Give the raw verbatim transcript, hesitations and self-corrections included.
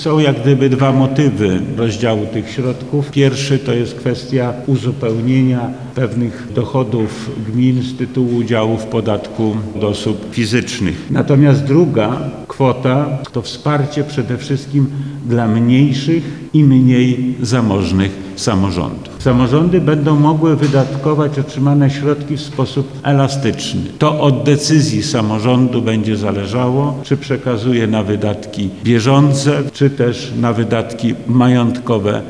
Są jak gdyby dwa motywy rozdziału tych środków. Pierwszy to jest kwestia uzupełnienia pewnych dochodów gmin z tytułu udziału w podatku od osób fizycznych. Natomiast druga kwota to wsparcie przede wszystkim dla mniejszych i mniej zamożnych samorządów. Samorządy będą mogły wydatkować otrzymane środki w sposób elastyczny. To od decyzji samorządu będzie zależało, czy przekazuje na wydatki bieżące, czy też na wydatki majątkowe